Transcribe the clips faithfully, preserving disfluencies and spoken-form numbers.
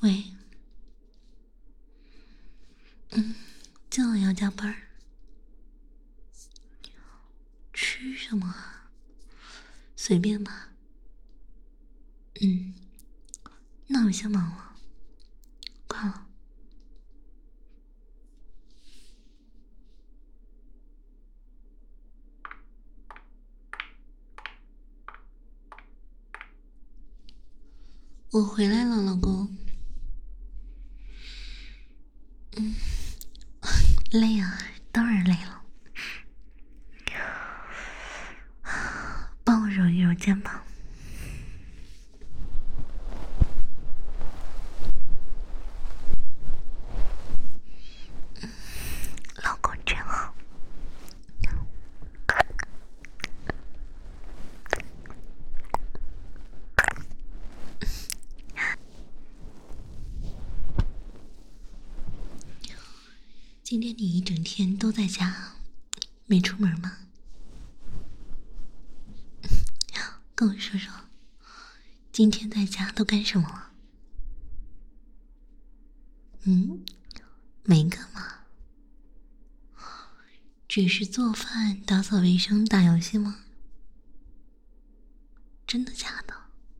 喂，嗯，今晚要加班儿，吃什么啊？随便吧。嗯，那我先忙了，挂了。我回来了，老公。嗯，累啊，当然累了。帮我揉一揉肩膀。老公真好。今天你一整天都在家，没出门吗？跟我说说，今天在家都干什么了？嗯，没干嘛，只是做饭、打扫卫生、打游戏吗？真的假的？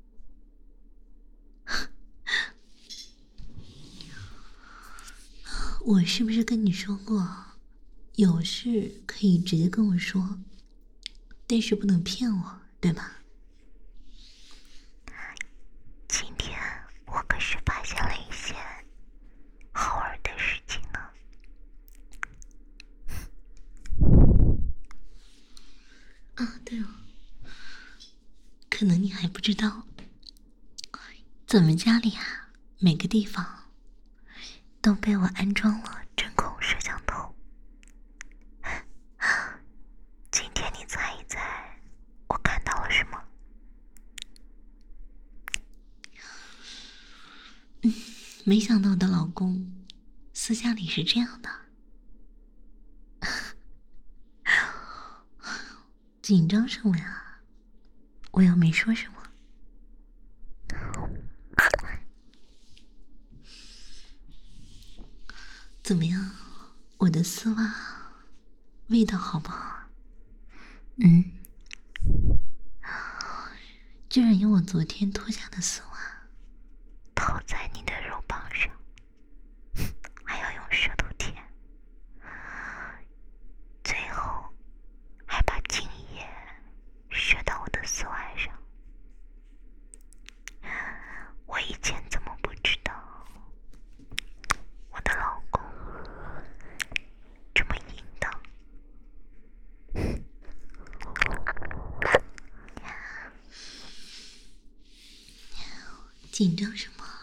我是不是跟你说过，有事可以直接跟我说，但是不能骗我，对吧？今天我可是发现了一些好玩的事情呢。啊，对了，可能你还不知道，咱们家里啊，每个地方都被我安装了针孔摄像头。今天你猜一猜，我看到了什么？嗯，没想到我的老公私下里是这样的。紧张什么呀？我又没说什么。怎么样，我的丝袜味道好不好？嗯，居然用我昨天脱下的丝袜套在你的肉棒上，还要用舌头舔，最后还把精液射到我的丝袜上。我以前怎么不知道我的老公这么淫荡？紧张什么？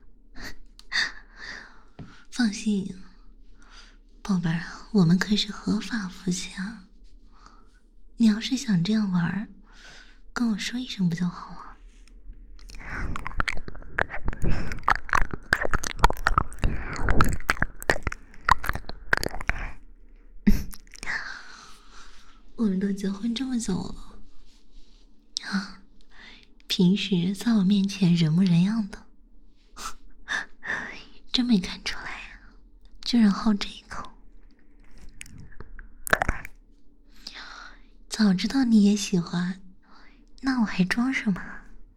放心，宝贝儿，我们可是合法夫妻啊！你要是想这样玩，跟我说一声不就好了？我们都结婚这么久了啊，平时在我面前人模人样的，真没看出来呀，居然好这一口。早知道你也喜欢，那我还装什么？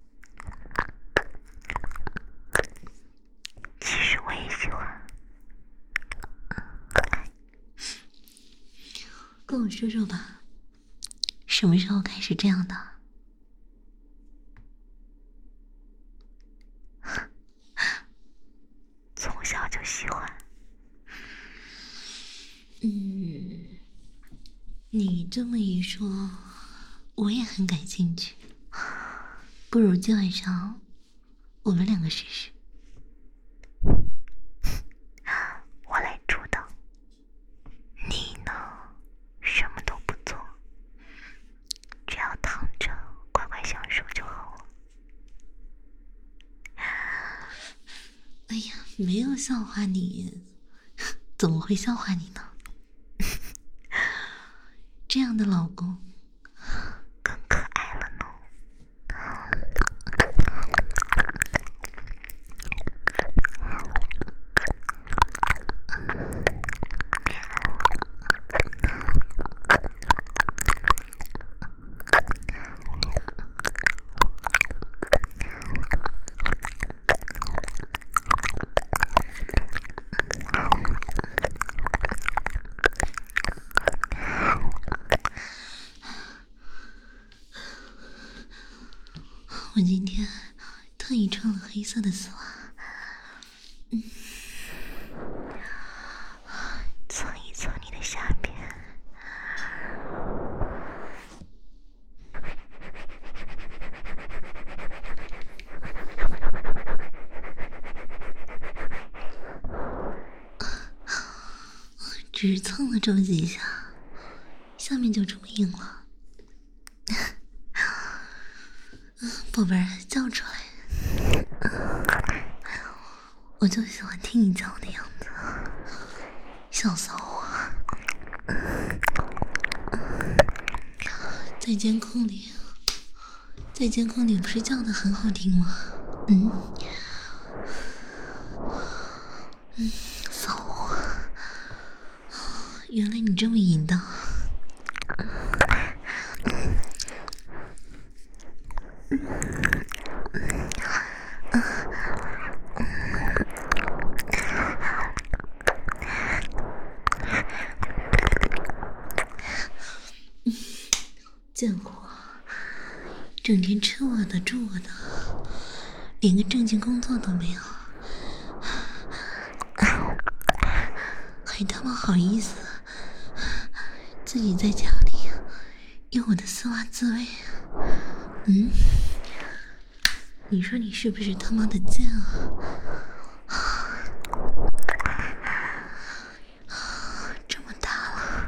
其实我也喜欢。跟我说说吧，什么时候开始这样的？从小就喜欢。嗯，你这么一说，我也很感兴趣。不如今晚上我们两个试试。我来主导，你呢，什么都不做，只要躺着乖乖享受就好了。哎呀，没有笑话你，怎么会笑话你呢？这样的老公更可爱了呢。 我今天特意穿了黑色的丝袜，嗯，搓一搓你的下边。只蹭了这么几下，下面就这么硬了。宝贝儿，叫出来！我就喜欢听你叫的样子，小骚货。在监控里，在监控里不是叫的很好听吗？嗯，嗯，骚货。原来你这么淫荡。贱货，整天吃我的住我的，连个正经工作都没有，还他妈好意思自己在家里用我的丝袜自慰？嗯，你说你是不是他妈的贱啊？这么大了，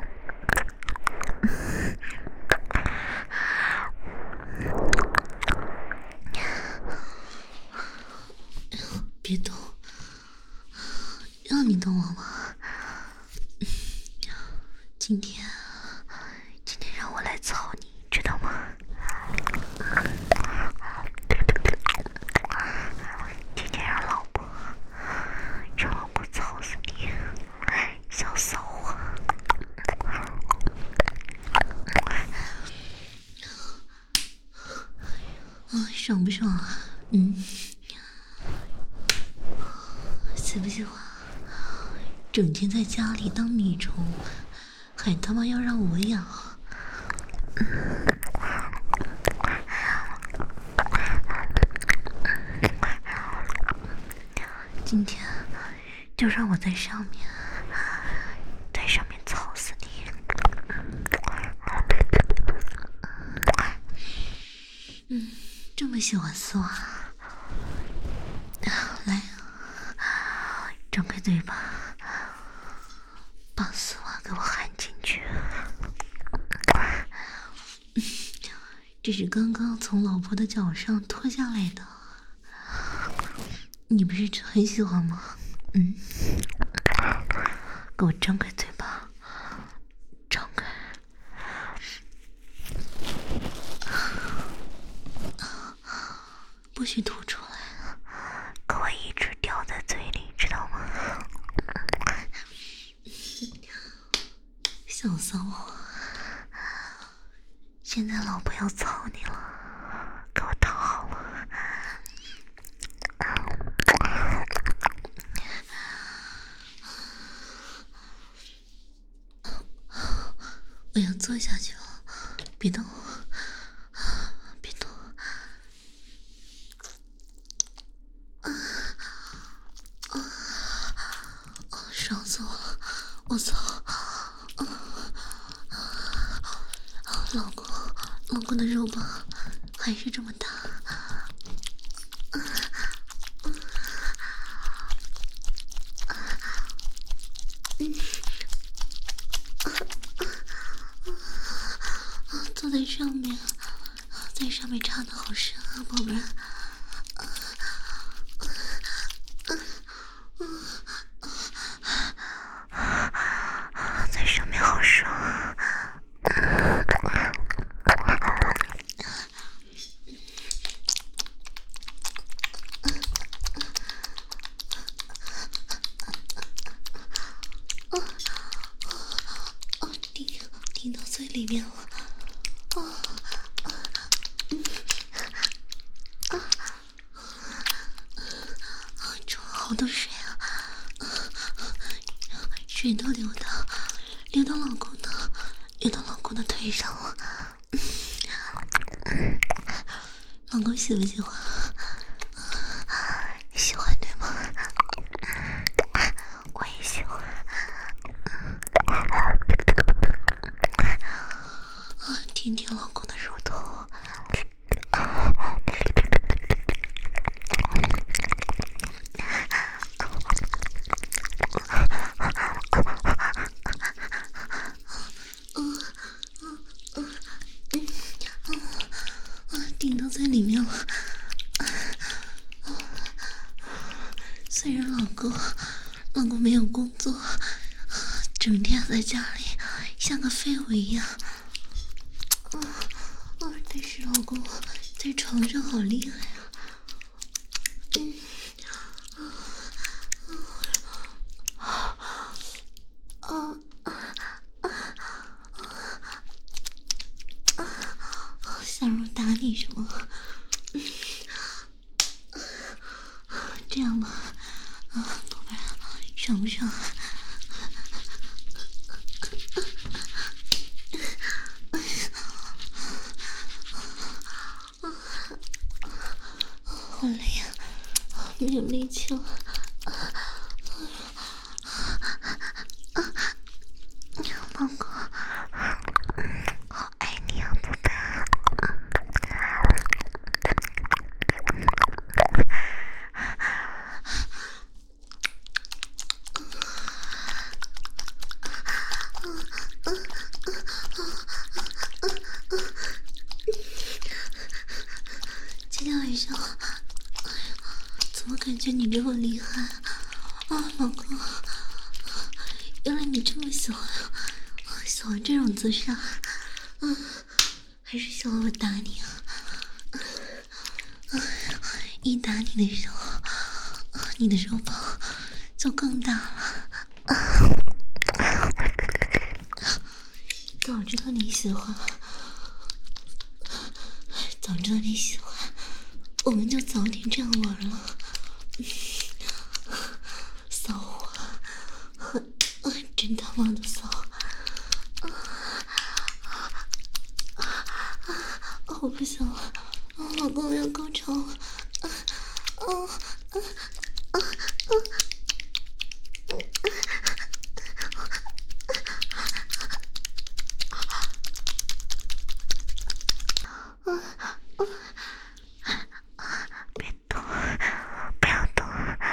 别动，让你动我吗？今天，今天让我来操你，知道吗？今天让老婆，让老婆操死你，小骚货！啊，爽不爽啊？嗯，喜不喜欢？整天在家里当米虫，还他妈要让我养。今天就让我在上面，在上面操死你！嗯，这么喜欢丝袜，来，张开嘴巴，把丝袜给我含进去。这是刚刚从老婆的脚上脱下来的，你不是很喜欢吗？嗯，给我张开嘴巴，张开，不许吐出来，给我一直叼在嘴里，知道吗？小骚货，现在老婆要操你了，给我躺好了。我要坐下去了，别动，别动。啊啊啊！爽死我了！我操！啊啊！老公，老公的肉棒还是这么大。啊坐在上面，在上面插的好深啊，宝贝儿。在上面好爽啊！哦，顶顶到最里面了。哦，嗯，啊，啊，出了好多水啊！水都流到流到老公的流到老公的腿上了。 老公喜不喜欢？喜欢对吗？我也喜欢。啊，听听老公的乳头。顶都在里面了。虽然老公老公没有工作，整天在家里像个废物一样，啊啊！但是老公在床上好厉害啊！嗯啊啊啊啊！想让我打你是吗？这样吧，啊，宝贝儿，爽不爽？好累呀，没有力气了。老公，好爱你啊，宝贝儿。今天晚上，哎呀，怎么感觉你这么厉害啊，老公？原来你这么喜欢，喜欢这种姿势啊？嗯，还是喜欢我打你啊？一打你的时候，你的肉包就更大了。早知道你喜欢，早知道你喜欢，我们就早点这样玩了。骚货，真他妈的骚！我不行了，老公要高潮了！啊啊啊啊啊！别动，不要动！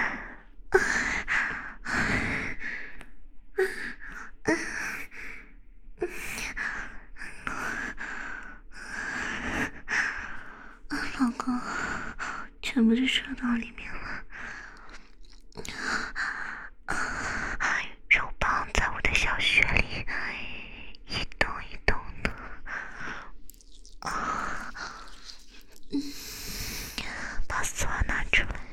老公，全部都射到里面了，肉棒在我的小穴里一动一动的。啊，嗯，把丝袜拿出来，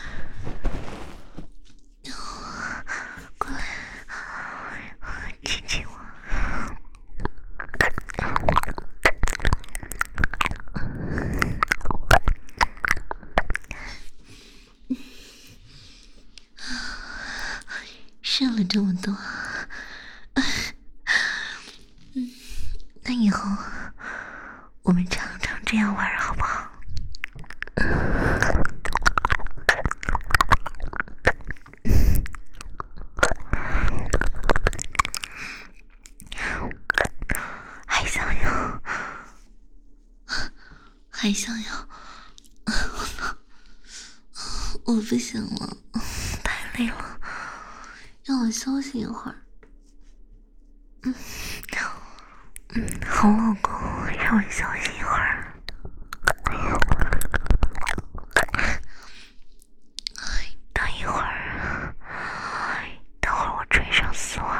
过来，亲亲我。射了这么多，嗯，那以后我们常常这样玩好不好？还想要，还想要，我不行了，太累了。让我休息一会儿。嗯嗯，好老公，让我休息一会儿。等一会儿，等会儿我追上丝袜，